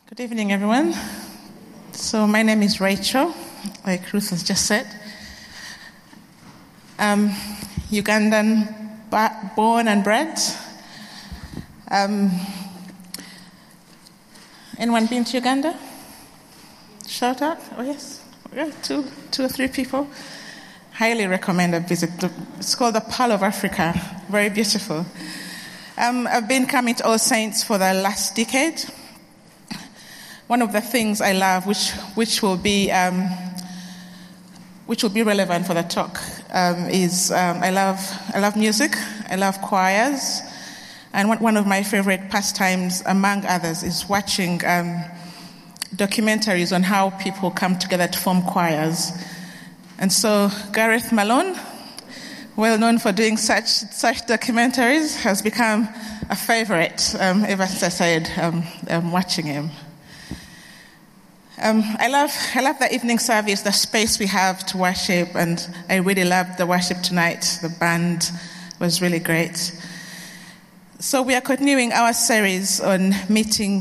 Good evening, everyone. So my name is Rachel, like Ruth has just said. Ugandan born and bred. Anyone been to Uganda? Shout out. Oh yes, yeah, two or three people. Highly recommend a visit. It's called the Pearl of Africa. Very beautiful. I've been coming to All Saints for the last decade. One of the things I love, which will be relevant for the talk, is I love music. I love choirs, and one of my favorite pastimes, among others, is watching documentaries on how people come together to form choirs. And so Gareth Malone, well known for doing such documentaries, has become a favorite ever since I started watching him. I love the evening service, the space we have to worship, and I really loved the worship tonight. The band was really great. So we are continuing our series on meeting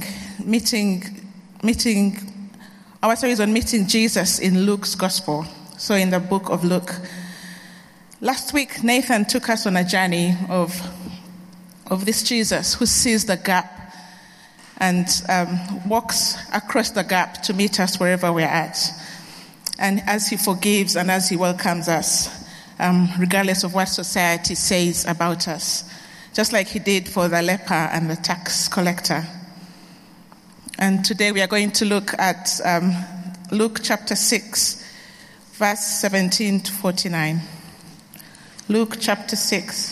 Jesus in Luke's Gospel. So in the book of Luke. Last week, Nathan took us on a journey of this Jesus who sees the gap and walks across the gap to meet us wherever we're at. And as he forgives and as he welcomes us, regardless of what society says about us, just like he did for the leper and the tax collector. And today we are going to look at Luke chapter 6, verse 17 to 49. Luke chapter 6.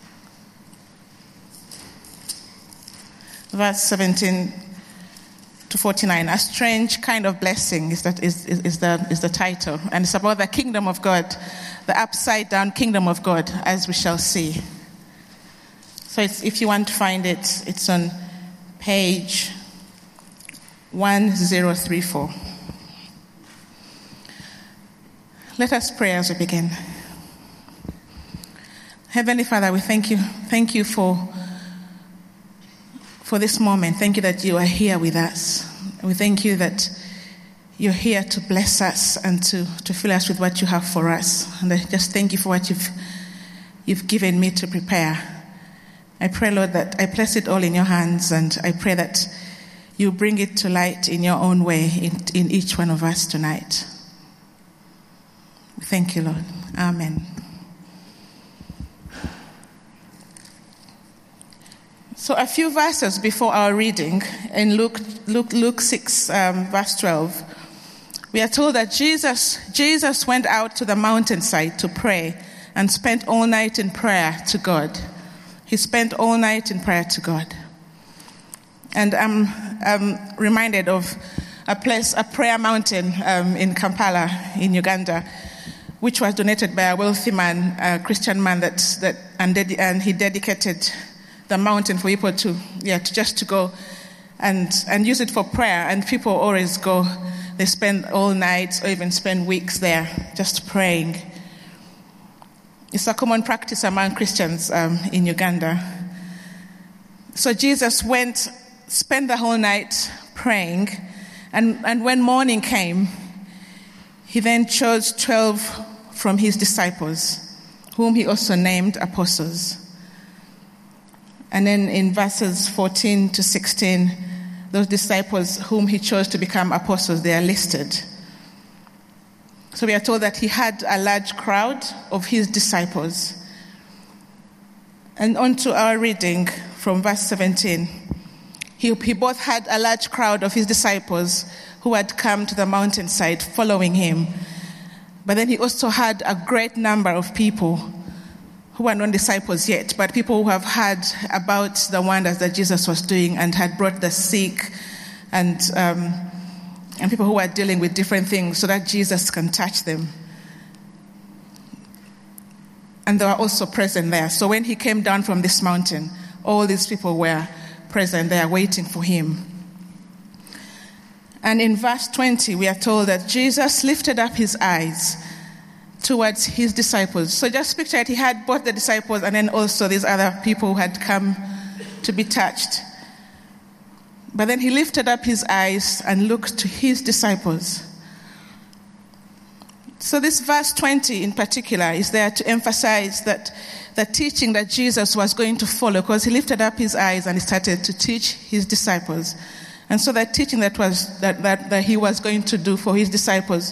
Verse 17 to 49. A strange kind of blessing is the title, and it's about the kingdom of God, the upside down kingdom of God, as we shall see. So if you want to find it, it's on page 1034. Let us pray as we begin. Heavenly Father, we thank you for this moment. Thank you that you are here with us. We thank you that you're here to bless us and to fill us with what you have for us. And I just thank you for what you've given me to prepare. I pray, Lord, that I place it all in your hands, and I pray that you bring it to light in your own way in each one of us tonight. Thank you, Lord. Amen. So a few verses before our reading, in Luke 6, verse 12, we are told that Jesus went out to the mountainside to pray and spent all night in prayer to God. He spent all night in prayer to God. And I'm reminded of a prayer mountain in Kampala, in Uganda, which was donated by a wealthy man, a Christian man, and he dedicated the mountain for people to go and use it for prayer. And people always go, they spend all night or even spend weeks there just praying. It's a common practice among Christians in Uganda. So Jesus spent the whole night praying, and when morning came, he then chose 12 from his disciples, whom he also named apostles. And then in verses 14 to 16, those disciples whom he chose to become apostles, they are listed. So we are told that he had a large crowd of his disciples. And on to our reading from verse 17. He both had a large crowd of his disciples who had come to the mountainside following him. But then he also had a great number of people who are not disciples yet, but people who have heard about the wonders that Jesus was doing and had brought the sick and people who are dealing with different things so that Jesus can touch them. And they were also present there. So when he came down from this mountain, all these people were present there waiting for him. And in verse 20, we are told that Jesus lifted up his eyes towards his disciples. So just picture it, he had both the disciples and then also these other people who had come to be touched. But then he lifted up his eyes and looked to his disciples. So this verse 20 in particular is there to emphasize that the teaching that Jesus was going to follow, because he lifted up his eyes and he started to teach his disciples. And so that teaching that he was going to do for his disciples,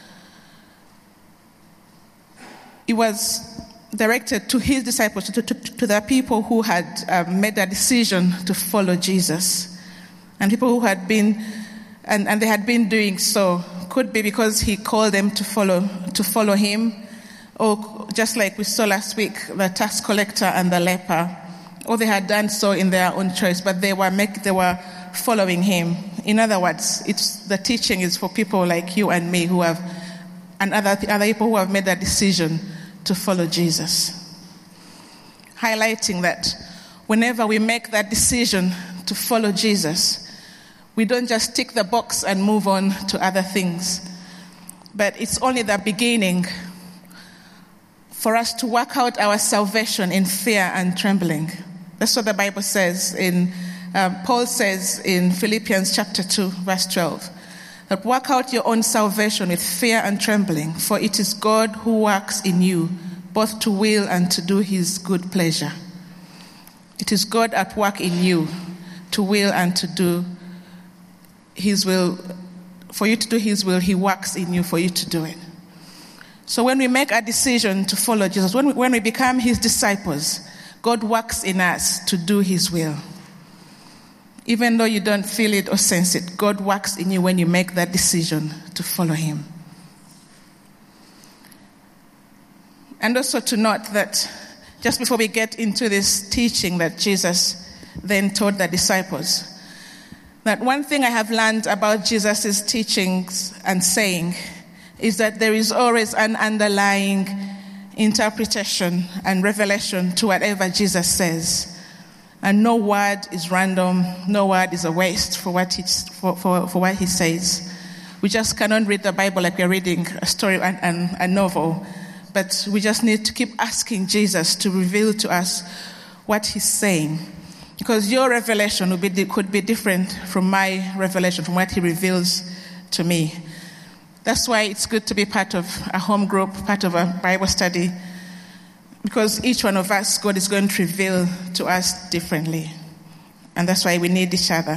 it was directed to his disciples, to the people who had made a decision to follow Jesus. And people who had been, and they had been doing so. Could be because he called them to follow him, or just like we saw last week, the tax collector and the leper, or they had done so in their own choice, but they were following him. In other words, the teaching is for people like you and me and other people who have made that decision to follow Jesus. Highlighting that whenever we make that decision to follow Jesus, we don't just tick the box and move on to other things. But it's only the beginning for us to work out our salvation in fear and trembling. That's what the Bible says Paul says in Philippians chapter 2, verse 12. That work out your own salvation with fear and trembling, for it is God who works in you, both to will and to do his good pleasure. It is God at work in you, to will and to do his will. For you to do his will, he works in you for you to do it. So when we make a decision to follow Jesus, when we become his disciples, God works in us to do his will. Even though you don't feel it or sense it, God works in you when you make that decision to follow him. And also to note that just before we get into this teaching that Jesus then taught the disciples, that one thing I have learned about Jesus' teachings and saying is that there is always an underlying interpretation and revelation to whatever Jesus says. And no word is random, no word is a waste for what he says. We just cannot read the Bible like we're reading a story and a novel, but we just need to keep asking Jesus to reveal to us what he's saying. Because your revelation could be different from my revelation, from what he reveals to me. That's why it's good to be part of a home group, part of a Bible study, because each one of us, God is going to reveal to us differently. And that's why we need each other.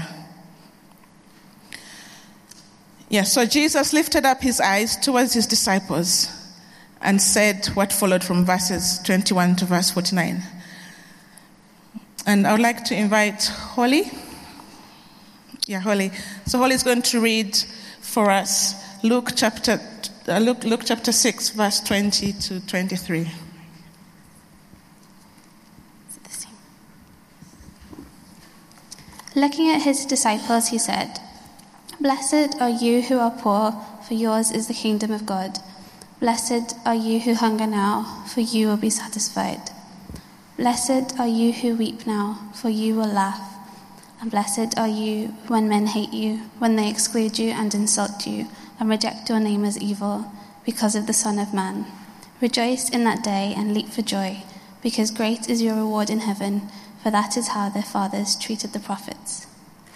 So Jesus lifted up his eyes towards his disciples and said what followed from verses 21 to verse 49. And I would like to invite Holly. Holly. So Holly is going to read for us Luke chapter 6, verse 20 to 23. Looking at his disciples, he said, "Blessed are you who are poor, for yours is the kingdom of God. Blessed are you who hunger now, for you will be satisfied. Blessed are you who weep now, for you will laugh. And blessed are you when men hate you, when they exclude you and insult you, and reject your name as evil, because of the Son of Man. Rejoice in that day and leap for joy, because great is your reward in heaven, for that is how their fathers treated the prophets."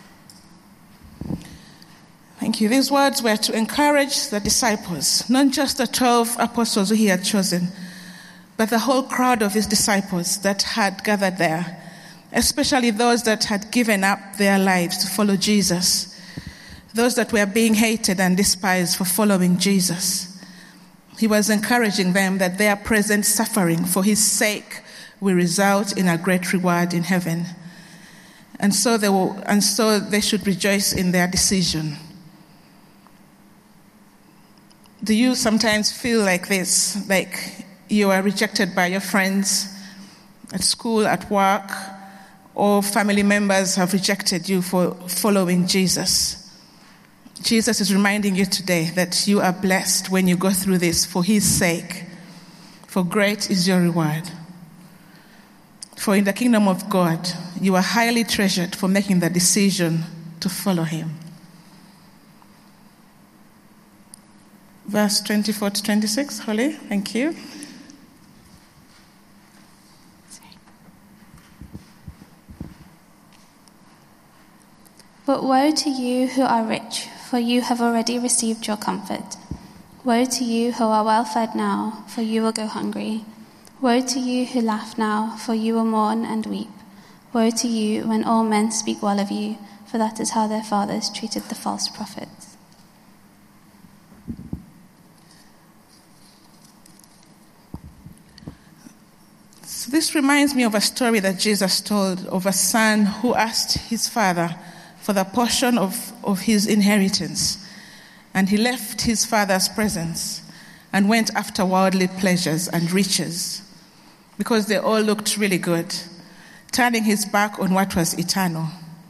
Thank you. These words were to encourage the disciples, not just the 12 apostles who he had chosen, but the whole crowd of his disciples that had gathered there, especially those that had given up their lives to follow Jesus, those that were being hated and despised for following Jesus. He was encouraging them that their present suffering for his sake will result in a great reward in heaven. And so they should rejoice in their decision. Do you sometimes feel like this, like you are rejected by your friends at school, at work, or family members have rejected you for following Jesus? Jesus is reminding you today that you are blessed when you go through this for his sake, for great is your reward. For in the kingdom of God, you are highly treasured for making the decision to follow him. Verse 24 to 26, Holly, thank you. But woe to you who are rich, for you have already received your comfort. Woe to you who are well fed now, for you will go hungry. Woe to you who laugh now, for you will mourn and weep. Woe to you when all men speak well of you, for that is how their fathers treated the false prophets. So this reminds me of a story that Jesus told of a son who asked his father for the portion of his inheritance. And he left his father's presence and went after worldly pleasures and riches, because they all looked really good, turning his back on what was eternal,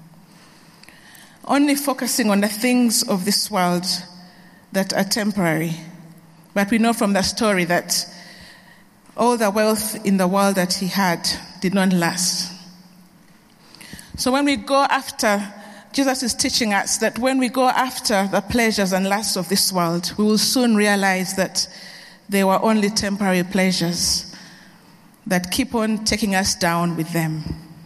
only focusing on the things of this world that are temporary. But we know from the story that all the wealth in the world that he had did not last. So when we go after, Jesus is teaching us that when we go after the pleasures and lusts of this world, we will soon realize that they were only temporary pleasures that keep on taking us down with them.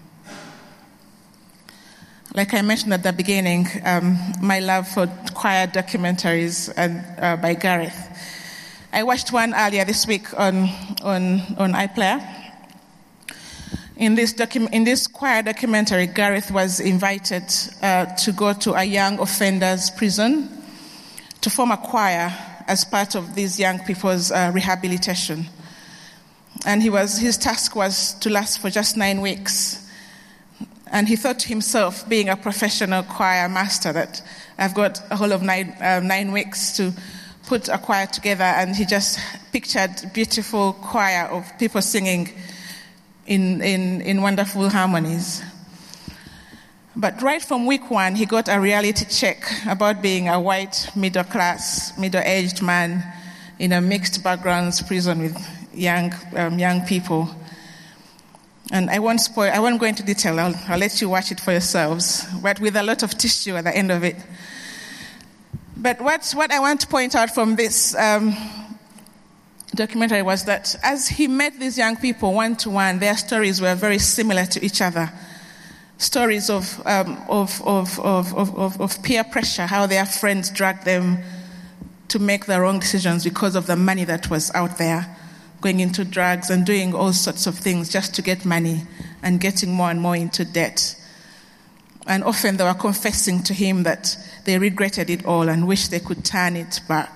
Like I mentioned at the beginning, my love for choir documentaries and by Gareth. I watched one earlier this week on iPlayer. In this choir documentary, Gareth was invited to go to a young offenders prison to form a choir as part of these young people's rehabilitation. And his task was to last for just 9 weeks. And he thought to himself, being a professional choir master, that I've got a whole of 9 weeks to put a choir together. And he just pictured beautiful choir of people singing in wonderful harmonies. But right from week 1, he got a reality check about being a white, middle-aged man in a mixed backgrounds prison with young people. And I won't go into detail. I'll let you watch it for yourselves, but with a lot of tissue at the end of it. But what I want to point out from this documentary was that as he met these young people one-to-one, their stories were very similar to each other. Stories of peer pressure, how their friends dragged them to make the wrong decisions because of the money that was out there, going into drugs and doing all sorts of things just to get money and getting more and more into debt. And often they were confessing to him that they regretted it all and wished they could turn it back.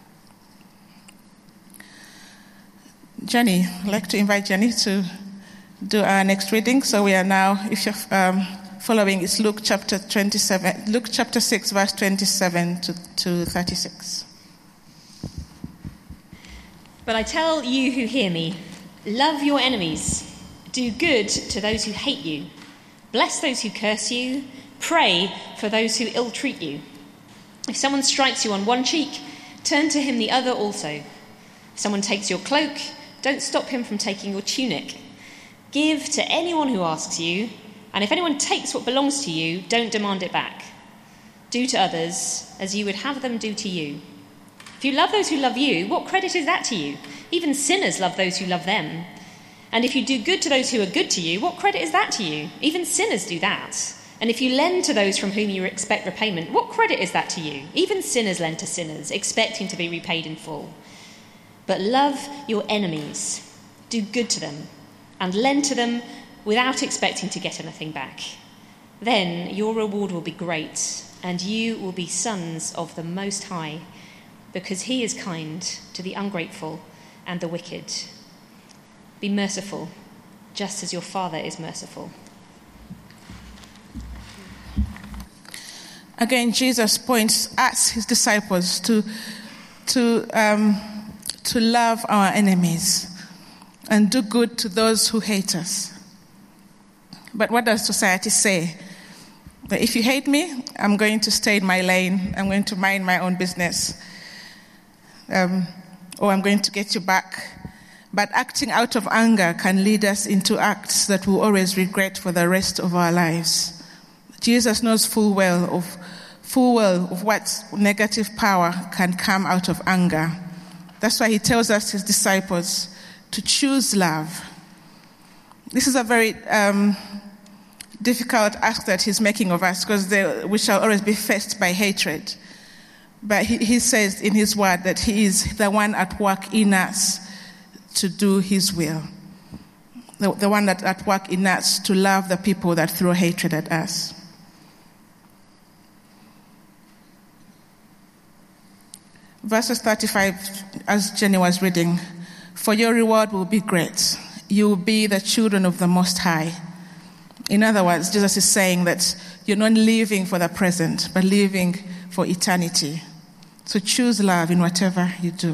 Jenny, I'd like to invite Jenny to do our next reading. So we are now, if you're following, it's Luke chapter 6, verse 27 to 36. But I tell you who hear me, love your enemies, do good to those who hate you, bless those who curse you, pray for those who ill-treat you. If someone strikes you on one cheek, turn to him the other also. If someone takes your cloak, don't stop him from taking your tunic. Give to anyone who asks you, and if anyone takes what belongs to you, don't demand it back. Do to others as you would have them do to you. If you love those who love you, what credit is that to you? Even sinners love those who love them. And if you do good to those who are good to you, what credit is that to you? Even sinners do that. And if you lend to those from whom you expect repayment, what credit is that to you? Even sinners lend to sinners, expecting to be repaid in full. But love your enemies, do good to them, and lend to them without expecting to get anything back. Then your reward will be great, and you will be sons of the Most High, because he is kind to the ungrateful and the wicked. Be merciful, just as your Father is merciful. Again, Jesus points at his disciples to love our enemies and do good to those who hate us. But what does society say? That if you hate me, I'm going to stay in my lane, I'm going to mind my own business, or I'm going to get you back. But acting out of anger can lead us into acts that we'll always regret for the rest of our lives. Jesus knows full well of what negative power can come out of anger. That's why he tells us, his disciples, to choose love. This is a very difficult ask that he's making of us, because we shall always be faced by hatred. But he says in his word that he is the one at work in us to do his will. The one that at work in us to love the people that throw hatred at us. Verses 35, as Jenny was reading, for your reward will be great. You will be the children of the Most High. In other words, Jesus is saying that you're not living for the present, but living for eternity. So choose love in whatever you do.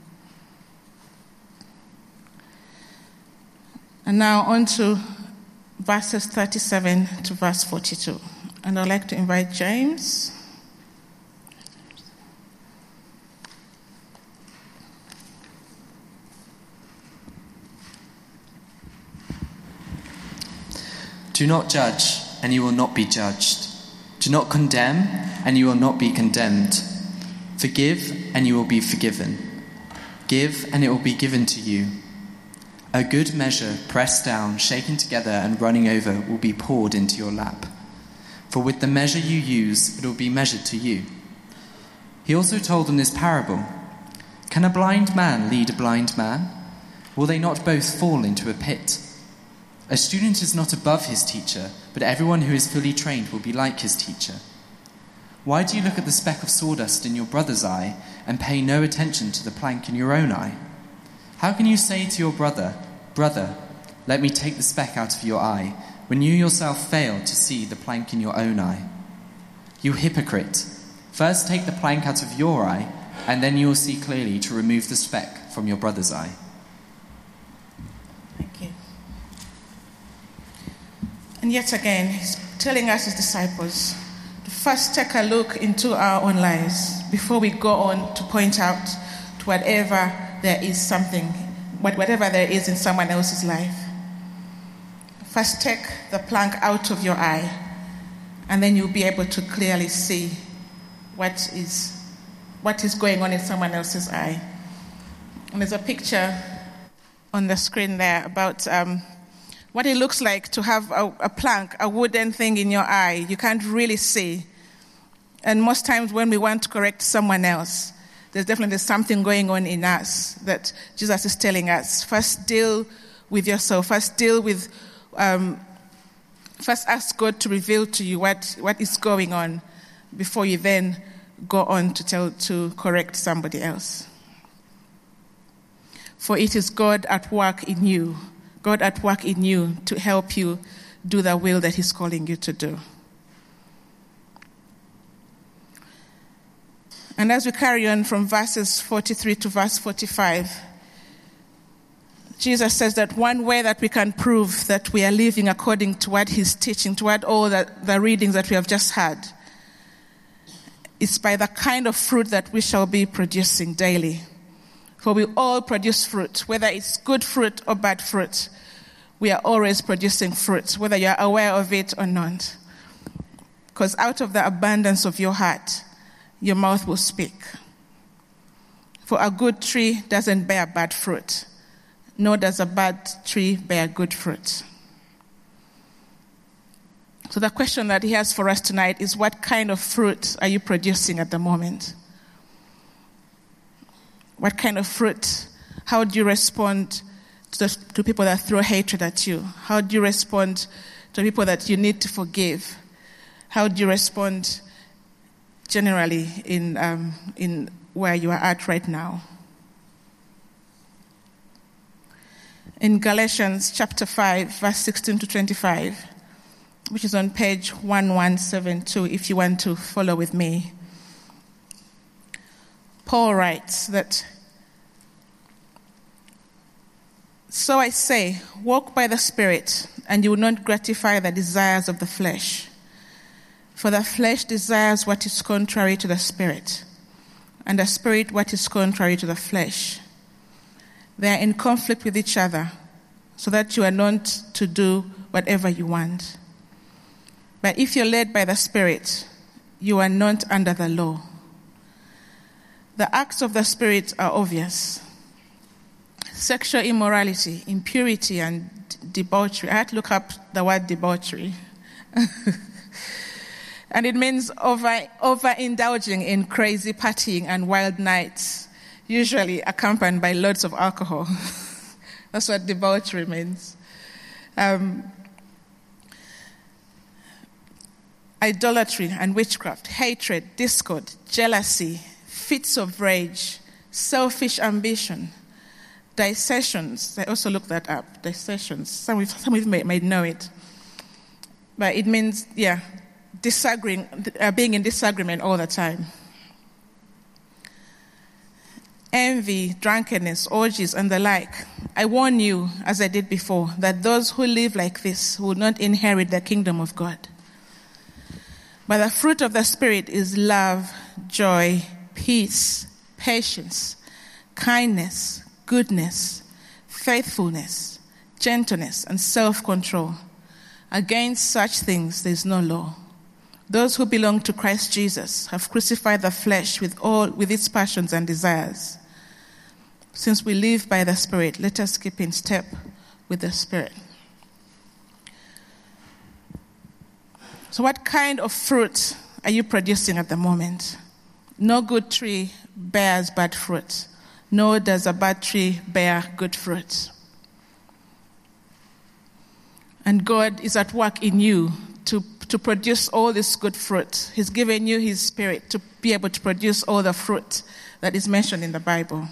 And now on to verses 37 to verse 42. And I'd like to invite James. Do not judge, and you will not be judged. Do not condemn, and you will not be condemned. Forgive, and you will be forgiven. Give, and it will be given to you. A good measure, pressed down, shaken together, and running over, will be poured into your lap. For with the measure you use, it will be measured to you. He also told them this parable. Can a blind man lead a blind man? Will they not both fall into a pit? A student is not above his teacher, but everyone who is fully trained will be like his teacher. Why do you look at the speck of sawdust in your brother's eye and pay no attention to the plank in your own eye? How can you say to your brother, "Brother, let me take the speck out of your eye," when you yourself fail to see the plank in your own eye? You hypocrite! First take the plank out of your eye, and then you will see clearly to remove the speck from your brother's eye. Thank you. And yet again, he's telling us as disciples to first take a look into our own lives before we go on to point out to whatever there is whatever there is in someone else's life. First take the plank out of your eye, and then you'll be able to clearly see what is going on in someone else's eye. And there's a picture on the screen there about what it looks like to have a plank, a wooden thing in your eye. You can't really see. And most times when we want to correct someone else, there's definitely something going on in us that Jesus is telling us. First deal with yourself. First ask God to reveal to you what is going on before you then go on to correct somebody else. For it is God at work in you to help you do the will that he's calling you to do. And as we carry on from verses 43 to verse 45, Jesus says that one way that we can prove that we are living according to what he's teaching, to what all the readings that we have just had, is by the kind of fruit that we shall be producing daily. For we all produce fruit, whether it's good fruit or bad fruit. We are always producing fruit, whether you're aware of it or not. Because out of the abundance of your heart, your mouth will speak. For a good tree doesn't bear bad fruit, nor does a bad tree bear good fruit. So the question that he has for us tonight is, what kind of fruit are you producing at the moment? What kind of fruit? How do you respond to people that throw hatred at you? How do you respond to people that you need to forgive? How do you respond generally in where you are at right now? In Galatians chapter 5, verse 16 to 25, which is on page 1172, if you want to follow with me, Paul writes that, "So I say, walk by the Spirit, and you will not gratify the desires of the flesh. For the flesh desires what is contrary to the Spirit, and the Spirit what is contrary to the flesh. They are in conflict with each other, so that you are not to do whatever you want. But if you're led by the Spirit, you are not under the law. The acts of the Spirit are obvious: sexual immorality, impurity, and debauchery." I had to look up the word debauchery. And it means overindulging in crazy partying and wild nights, usually accompanied by loads of alcohol. That's what debauchery means. Idolatry and witchcraft, hatred, discord, jealousy, fits of rage, selfish ambition, dissensions. I also looked that up, dissensions. Some of you may know it. But it means, disagreeing, being in disagreement all the time. Envy, drunkenness, orgies, and the like. I warn you, as I did before, that those who live like this will not inherit the kingdom of God. But the fruit of the Spirit is love, joy, peace, patience, kindness, goodness, faithfulness, gentleness, and self-control. Against such things there is no law. Those who belong to Christ Jesus have crucified the flesh with its passions and desires. Since we live by the Spirit, let us keep in step with the Spirit. So what kind of fruit are you producing at the moment? No good tree bears bad fruit, nor does a bad tree bear good fruit. And God is at work in you to produce all this good fruit. He's given you His Spirit to be able to produce all the fruit that is mentioned in the Bible.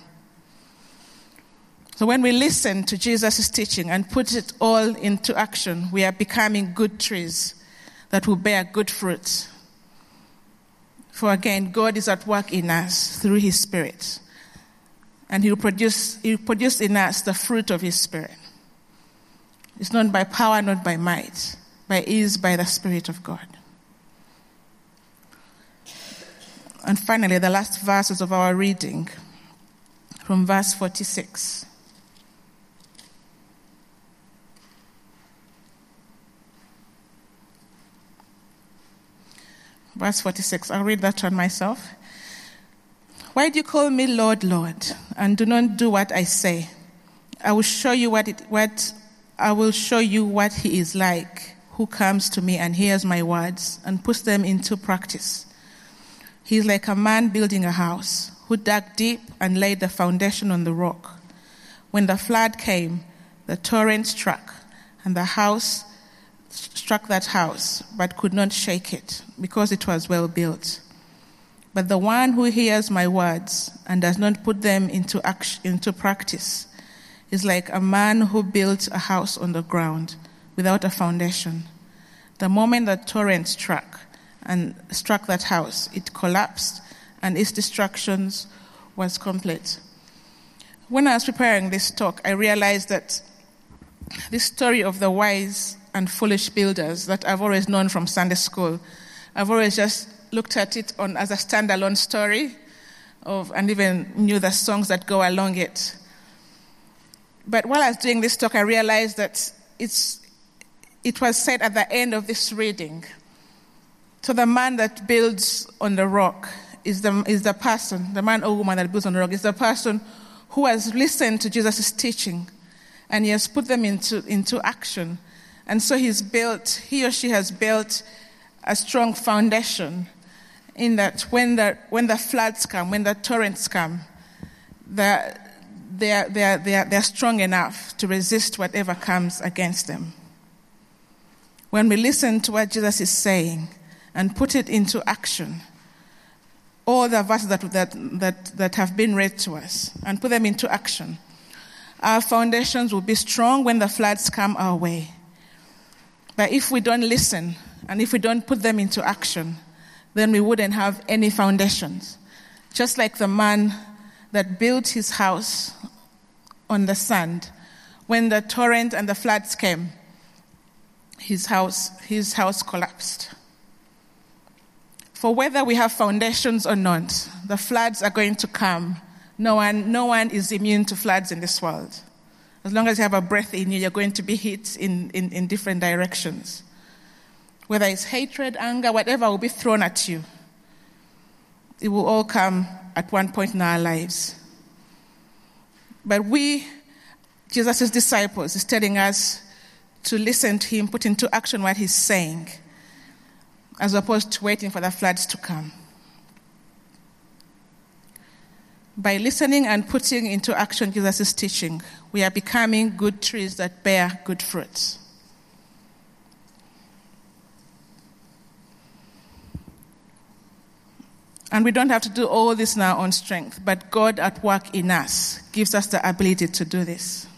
So when we listen to Jesus' teaching and put it all into action, we are becoming good trees that will bear good fruit. For again, God is at work in us through His Spirit. And He will produce in us the fruit of His Spirit. It's not by power, not by might, but it is by the Spirit of God. And finally, the last verses of our reading, from verse 46. Verse 46, I'll read that one myself. Why do you call me Lord, Lord, and do not do what I say? I will show you what He is like, who comes to me and hears my words and puts them into practice. He is like a man building a house, who dug deep and laid the foundation on the rock. When the flood came, the torrent struck, and the house struck that house, but could not shake it, because it was well built. But the one who hears my words and does not put them into practice is like a man who built a house on the ground without a foundation. The moment the torrent struck that house, it collapsed, and its destruction was complete. When I was preparing this talk, I realized that this story of the wise and foolish builders that I've always known from Sunday school, I've always just looked at it as a standalone story, and even knew the songs that go along it. But while I was doing this talk, I realized that it was said at the end of this reading. So the man that builds on the rock is the person, the man or woman that builds on the rock is the person who has listened to Jesus' teaching, and he has put them into action. And so he or she has built a strong foundation, in that when the floods come, when the torrents come, they're strong enough to resist whatever comes against them. When we listen to what Jesus is saying and put it into action, all the verses that have been read to us, and put them into action, our foundations will be strong when the floods come our way. But if we don't listen, and if we don't put them into action, then we wouldn't have any foundations. Just like the man that built his house on the sand, when the torrent and the floods came, his house collapsed. For whether we have foundations or not, the floods are going to come. No one is immune to floods in this world. As long as you have a breath in you, you're going to be hit in different directions. Whether it's hatred, anger, whatever will be thrown at you, it will all come at one point in our lives. But we, Jesus' disciples, is telling us to listen to him, put into action what he's saying, as opposed to waiting for the floods to come. By listening and putting into action Jesus' teaching, we are becoming good trees that bear good fruits. And we don't have to do all this in our own strength, but God at work in us gives us the ability to do this.